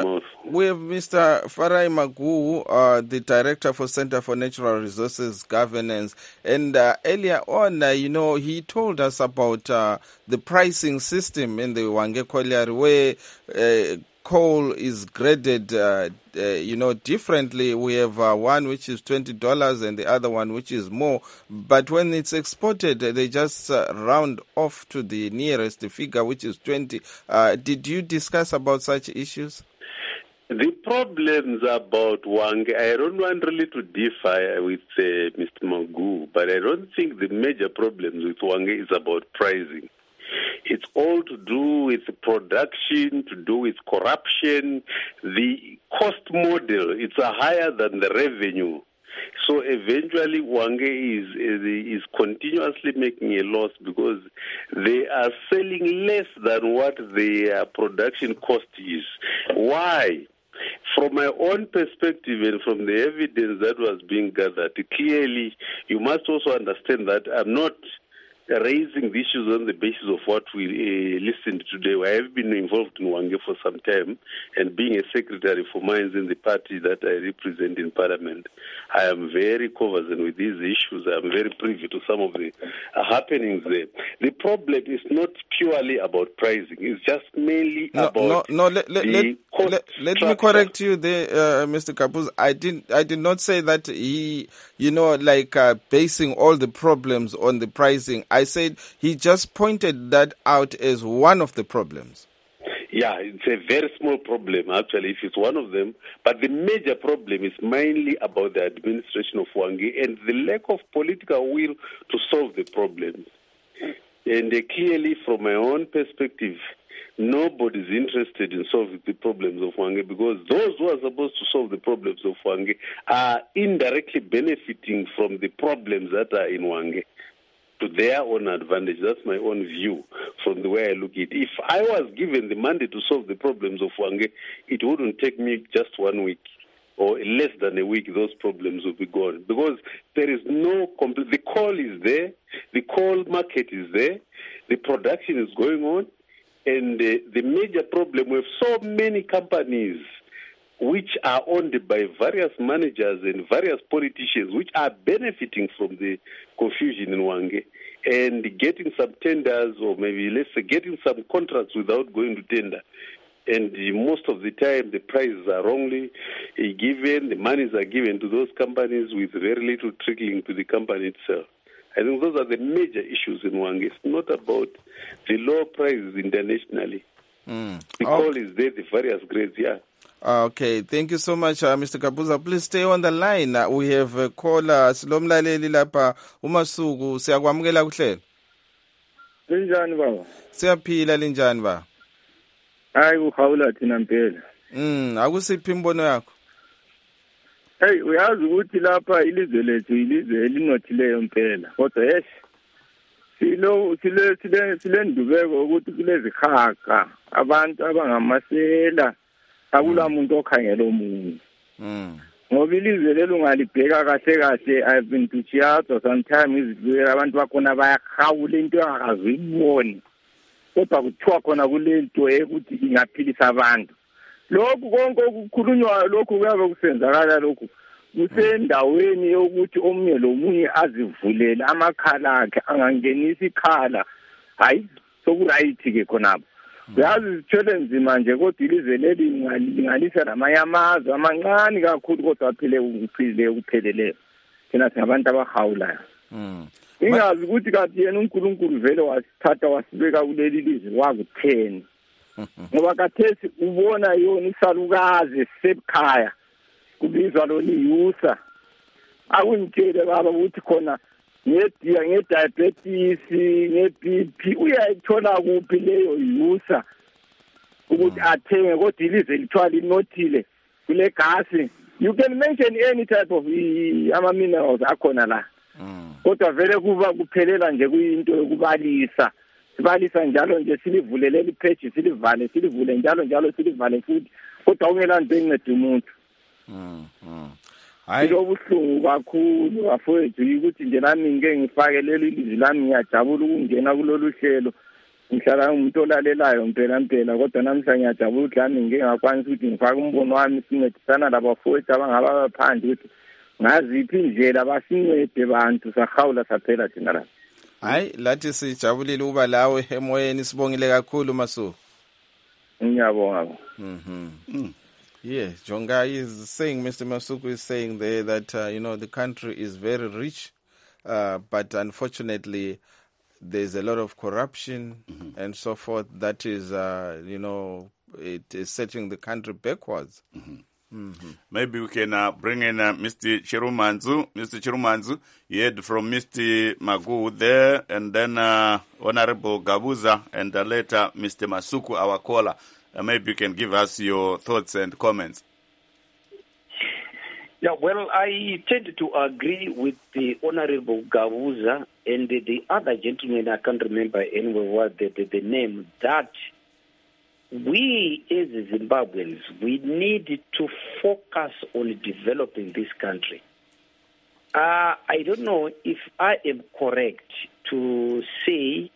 Mr. Farai Magu, the director for Center for Natural Resources Governance, and earlier on, he told us about the pricing system in the Hwange Colliery, where coal is graded, differently. We have one which is $20 and the other one which is more. But when it's exported, they just round off to the nearest figure, which is 20. Did you discuss about such issues? The problems about Hwange, I don't want really to differ with Mr. Magu, but I don't think the major problems with Hwange is about pricing. It's all to do with production, to do with corruption. The cost model, it's higher than the revenue. So eventually Hwange is continuously making a loss because they are selling less than what their production cost is. Why? From my own perspective and from the evidence that was being gathered, clearly you must also understand that I'm not raising the issues on the basis of what we listened today. I have been involved in Hwange for some time, and being a secretary for mines in the party that I represent in Parliament, I am very conversant with these issues. I am very privy to some of the happenings there. The problem is not purely about pricing. It's just mainly about Let me correct you there, Mr. Kapuz. I did not say that he, basing all the problems on the pricing. I said he just pointed that out as one of the problems. Yeah, it's a very small problem, actually, if it's one of them. But the major problem is mainly about the administration of Hwange and the lack of political will to solve the problems. And clearly, from my own perspective, nobody's interested in solving the problems of Hwange because those who are supposed to solve the problems of Hwange are indirectly benefiting from the problems that are in Hwange to their own advantage. That's my own view from the way I look at it. If I was given the mandate to solve the problems of Hwange, it wouldn't take me just 1 week or less than a week. Those problems will be gone because there is no the coal is there, the coal market is there, the production is going on. And the major problem, we have so many companies which are owned by various managers and various politicians which are benefiting from the confusion in Hwange and getting some tenders or maybe let's say getting some contracts without going to tender. And most of the time the prices are wrongly given, the monies are given to those companies with very little trickling to the company itself. I think those are the major issues in Hwange. It's not about the low prices internationally. The coal is there, the various grades, yeah. Okay, thank you so much, Mr. Kabuza. Please stay on the line. We have a caller, Silomlaleli lapha, uMasuku. Siyakwamukela kuhlelo. Linjani baba? Siyaphila linjani ba? Hayi ukhawula thina mpela. Akusiphi imbono yakho? Hey, uyazi ukuthi lapha ilizwe lethu ilizwe elinothileyo mpela. Kodwa sile ndubeko ukuthi kulezikhaga abantu abangamasela akula muntu okhangela omunye. Ngoba ilizwe lelo ungalibheka kahle kahle, I've been to Chiato sometimes abantu bakhona bayakhawula into angakazuyiboni. Kodwa kuthiwa khona kulento ukuthi ingaphilisa abantu. Lokhu konke okukhulunywa lokhu kuyabe kusenzakala lokhu kusendaweni yokuthi omunye lomunye azivulele amakhala akhe angangenisa ikhala. Hayi sokuright ke khonapho. Uyazi sithwele nzima nje kodwa ilizwe leli lingalisa namanye amazwe amancane kakhulu kodwa aphile ukupheleleyo. Thina singabantu abahawulayo. Ingazi ukuthi kathi yena uNkulunkulu vele wasithatha wasibeka kuleli lizwe wakutheni. Ngoba kathesi ubona yona isalukazi sekhaya kubizwa lo liyusa akungitshele baba ukuthi khona ngediabetes ngeBP uyayithola kuphi leyo yusa ukuthi athenge kodwa ilizwe lithiwa linothile kule gas. You can mention any type of ama minerals akhona la kodwa vele kuba kuphelela nje kuyinto yokubalisa. Sibalisa njalo nje silivulele lipheji silivule njalo silivale futhi kodwa ungela nto encede umuntu. Hayi lobuhlungu kakhulu afowethu ukuthi nje nami ngeke ngifake leli lizwi lami ngiyajabula ukungena kulolu hlelo. Ngihlala umuntu olalelayo mpela kodwa namhla ngiyajabula ukuthi nami ngeke ngakwanisa ukuthi ngifake umbono wami sincedisana labafowethu abangaba phandle ukuthi ngaziphi indlela basincede bantu sahawula saphela thina la. Hayi lathi sijabulile uba lawe emoyeni, sibongile kakhulu Masuku. Ngiyabonga. Yeah, Jonga is saying, Mr. Masuku is saying there that, the country is very rich, but unfortunately, there's a lot of corruption and so forth. That is, it is setting the country backwards. Maybe we can bring in Mr. Chirumanzu. Mr. Chirumanzu, you heard from Mr. Magu there, and then Honorable Gabuza, and later Mr. Masuku, our caller. Maybe you can give us your thoughts and comments. Yeah, well, I tend to agree with the Honorable Gabuza and the other gentleman, I can't remember anyway what the name, that we as Zimbabweans, we need to focus on developing this country. I don't know if I am correct to say,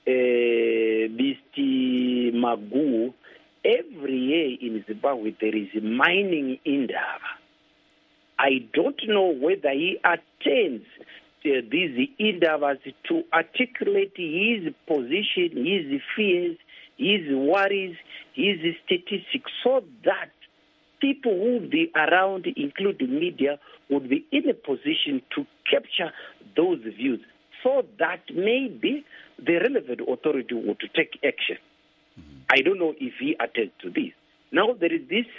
Mr. Magu, every year in Zimbabwe there is mining Indaba. I don't know whether he attends these Indabas to articulate his position, his fears, his worries, his statistics, so that people who will be around, including media, would be in a position to capture those views, so that maybe the relevant authority would take action. I don't know if he attends to this. Now there is this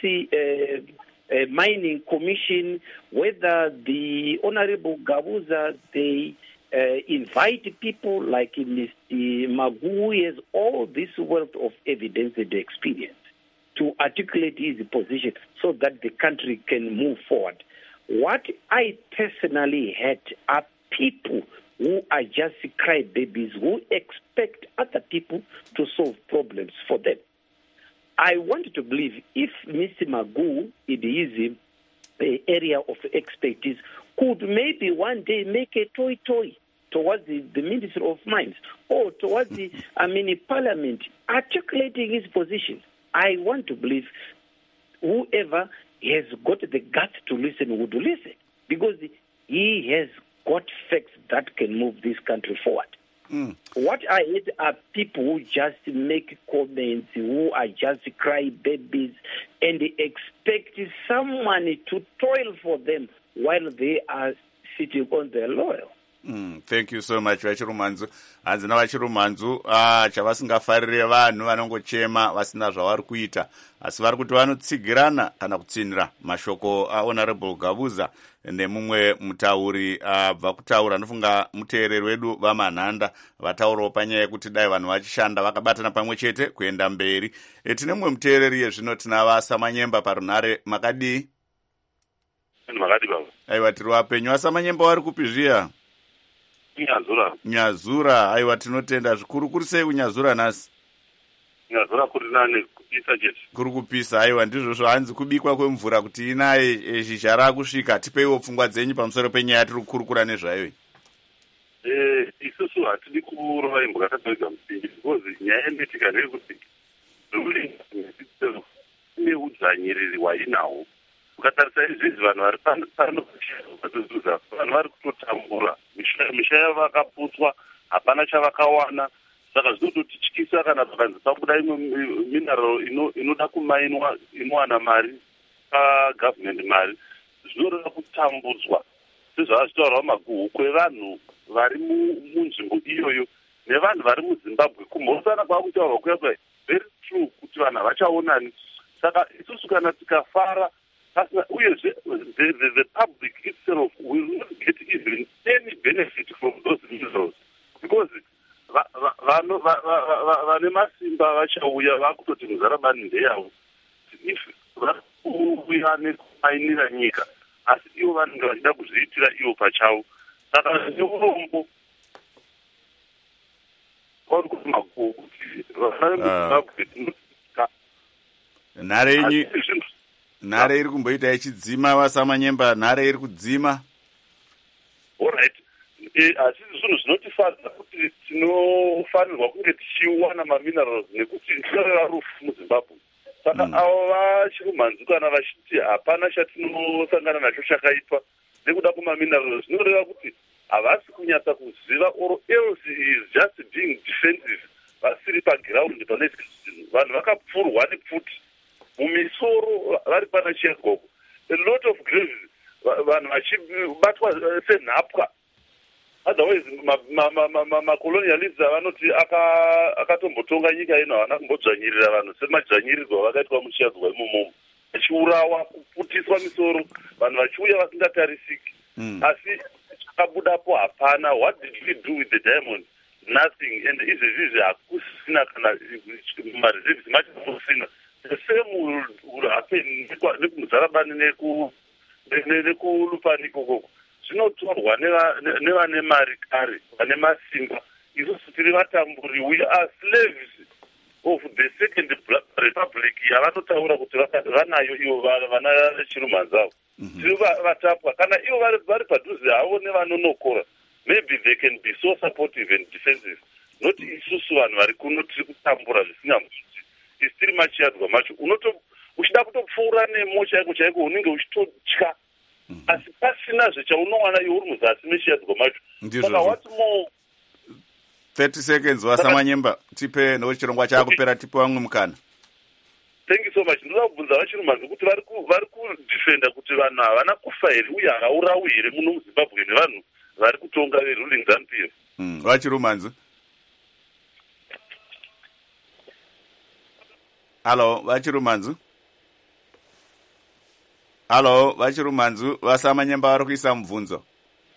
mining commission, whether the Honorable Gabuza, they invite people like Mr. Magu, who has all this wealth of evidence and experience to articulate his position so that the country can move forward. What I personally hate are people who are just crybabies, who expect other people to solve problems for them. I want to believe if Mr. Magu, in his area of expertise, could maybe one day make a toy towards the Ministry of Mines or towards the Parliament, articulating his position. I want to believe whoever has got the guts to listen would listen, because he has got facts that can move this country forward. What I hate are people who just make comments, who are just crybabies, and expect someone to toil for them while they are sitting on their laurel. Thank you so much, Vachirumanzu. Hanzina Vachirumanzu, chavasingafarire vanhu vanongochema vasina zvavari kuita, asi vari kuti vanotsigirana kana kutsinira mashoko aHonorable Gabuza nemumwe mutauri abva kutaura. Anofunga muteereri wedu vamanhanda vataurawo panyaya yekuti dai vanhu vachishanda vakabatana pamwe chete kuenda mberi. Tine mumwe muteereri yezvino, tina vaSamanyemba parunhare. Makadii? Makadii baba. Aiwa, tiri wapenyu. vaSamanyemba vari kupi zviya? Nyazura. Aiwa, tinotenda zvikuru. Kuri sei kunyazura nhasi? Nyazura kuri nani kupisa chete. Kuri kupisa. Aiwa, ndizvo zvahanzi kubikwa kwemvura kuti inaye zhizha rakusvika. Tipeiwo pfungwa dzenyu pamusoro penyaya yatiri kukurukura nezvayo. Isusu hatidi kurova imbwa yakatoiga mupinji, because nyaya inoitika ndeyekuti ine udzvanyiriri hwainawo. Ukatarisa izvizvi vanhu vari pano vatozuza, vanhu vari kutotambura, misha yavo vakaputswa, hapana chavakawana. Saka zvinototityisa kana pakanzi pabuda imwe mineral inoda kumainwa, inowana mari pagavhmendi mari, zvinoreva kutambudzwa sezvavachitaurawo Maguhu kwevanhu vari munzvimbo iyoyo nevanhu vari muZimbabwe. Kumhosana kwakutaurwa kuya very true kuti vanhu havachaonani. Saka isusu kana tikafara uyezve the public itself will not get even any benefit from those minerals, because vane masimba vachauya vakutoti muzarabani ndeyavo, if vakuuya nekumainira nyika, asi ivo vanenge vachida kuzviitira ivo pachavo. Saka neurombo kwauri kuti Maguhu kuti vazimbabwe tinotika nhare iri kumboita ichidzima. vaSamanyemba, nhare iri kudzima. Alright. Asi zvinhu zvinotifadza kuti tinofanirwa kunge tichiwana maminerals nekuti tinoreva rufu muZimbabwe. Saka avo vaChirumanzu kana vachiti hapana chatinosangana nacho chakaipa nekuda kumaminerals, zvinoreva kuti havasi kunyatsa kuziva, or else is just being defensive, vasiri pagiraundi pane vanhu vakapfurwa nepfuti mumisoro vari pana chiagoko. A lot of graves vanhu vachibatwa senhapwa. Otherwise macolonialists vanoti akatombotonga nyika ino havana kumbodzvanyirira vanhu semadzvanyirirwo vakaitwa muchiagwa imomomo, vachiurawa, kuputiswa misoro, vanhu vachiuya vasingatarisiki. Asi chakabudapo hapana. What did we do with the diamond? Nothing. And izvezvi hakusina kana mareserves machakusina. The same will happen nekumuzarabani nekulupani ikoko. Zvinotorwa nevane mari kare, vane masimba. Isusu tiri vatamburi, we are slaves of the second republic yavanotaura kuti vanayo ivo vana chirumanzavo. Tiri vatapwa. Kana ivo vari padhuze havo nevanonokora, maybe they can be so supportive and defensive. Not isusu vanhu vari kuno tiri kutambura zvisina muzviti. Isi tiri machiadwa macho. Uchida kutopfuura nemo chaiko unenge uchitotya. Asi pasina zvechaunowana iwe uri muzasi mechiadwa macho. Saka what more? 30 seconds wasamanyemba, tipe ndochirongwa chakupera, tipe vamwe mukana. Thank you so much. Ndoda kubvunza vachirumanzi kuti vari kudefenda kuti vanhu havana kufa here uye havaurawi here muno muZimbabwe nevanhu vari kutonga veruling ZANU-PF. Vachirumanzi. Halo, vachirumanzi. Halo, vachirumanzi, vasamanyemba vari kuisa mubvunzo.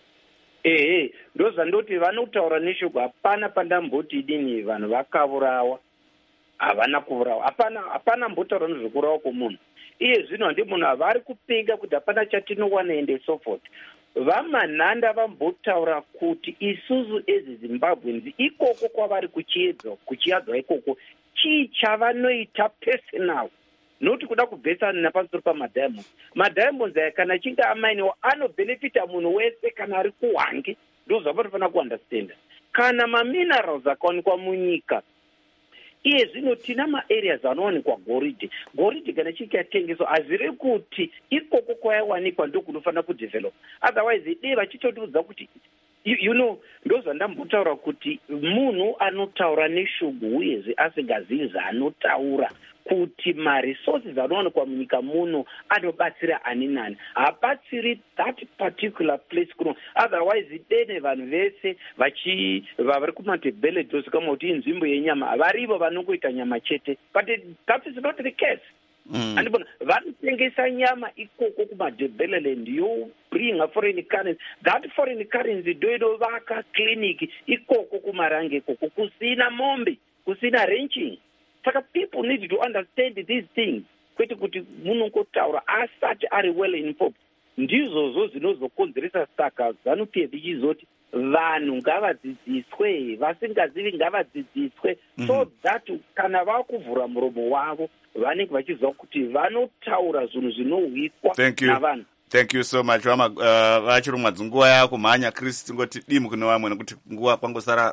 Ndozvandoti vanotaura neshoko, hapana pandamboti dini vanhu vakaurawa, havana kuurawa, hapana mbotaura nezvekurawa kwomunhu. Iye zvino handi munhu havari kupenga kuti hapana chatinowana ende so forth. Vamanhanda vambotaura kuti isusu eziZimbabweans ikoko kwavari kuchiedzwa ikoko chii chavanoita personal, noti kuda kubvesana napamusoro pamadiamonds. Madiamonds aya kana achinge amainiwa anobhenefita munhu wese kana ari kuhwange. Ndozvavanofanira kuandastenda. Kana maminerals akawanikwa munyika, iye zvino tina maareas anowanikwa goridhe kana chike yatengeswa, hazviri kuti ikoko kwayawanikwa ndokunofanira kudevelop. Otherwise dei vachitotiudza kuti ndozvandambotaura kuti munhu anotaura neshugu uyezve asingazivi zvaanotaura, kuti maresources anowanikwa munyika muno anobatsira ani nani, habatsiri that particular place kuno. Otherwise dene vanhu vese vari kumatebhele dosi kama kuti inzvimbo yenyama varivo vanongoita nyama chete, but that is not the case. Andibona vanotengesa nyama ikoko kumadebheleland yobringa foreign currency. That foreign currency ndoinovaka clinic ikoko kumarange ikoko, kusina mombe, kusina ranching. Saka people need to understand these things, kwete kuti munongotaura asati ari well informed. Ndizvozvo zvinozokonzeresa saka ZANU-PF ichizoti vanhu ngavadzidziswe, vasingazivi ngavadzidziswe, so that kana vakuvhura muromo wavo vanenge vachiziva kuti vanotaura zvinhu zvinohwikwa navanhu. Thank you so much. Vachirumadzi, nguva yakumhanya. Chris, tingoti dimu kune vamwe nekuti nguva kwangosara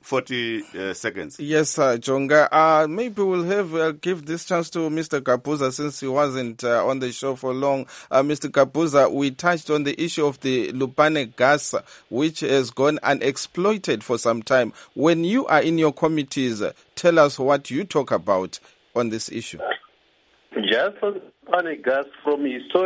40 seconds. Yes, Jonga. Maybe we'll give this chance to Mr. Kapuza since he wasn't on the show for long. Mr. Kapuza, we touched on the issue of the Lupane gas, which has gone unexploited for some time. When you are in your committees, tell us what you talk about on this issue. Just on Lupane gas, from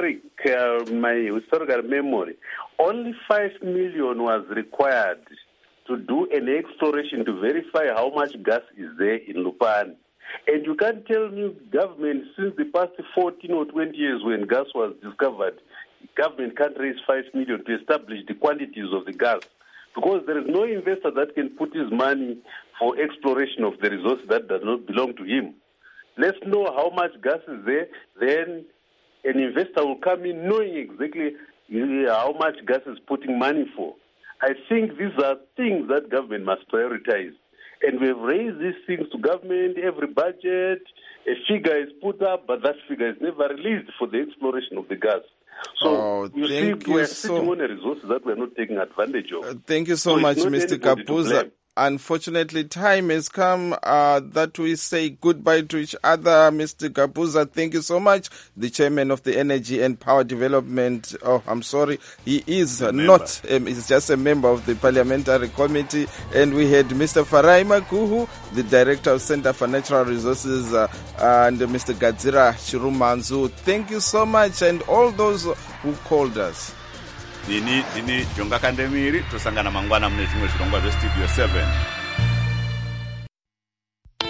my historical memory, only 5 million was required to do an exploration to verify how much gas is there in Lupane. And you can't tell me government, since the past 14 or 20 years when gas was discovered, government can't raise 5 million to establish the quantities of the gas, because there is no investor that can put his money for exploration of the resource that does not belong to him. Let's know how much gas is there, then an investor will come in knowing exactly how much gas is putting money for. I think these are things that government must prioritize. And we've raised these things to government, every budget, a figure is put up, but that figure is never released for the exploration of the gas. So you see, we're sitting on a resource that we're not taking advantage of. Thank you so much, Mr. Kapuza. unfortunately, time has come that we say goodbye to each other. Mr. Gabuza, thank you so much. The chairman of the Energy and Power Development. Oh, I'm sorry. He is not, he's just a member of the Parliamentary Committee. And we had Mr. Farai Maguhu, the director of Center for Natural Resources, and Mr. Gadzira Chirumanzu. Thank you so much. And all those who called us. Dini Jonga Kandemiri, tosangana mangwana mune zvimwe zvirongwa zvestudio 7.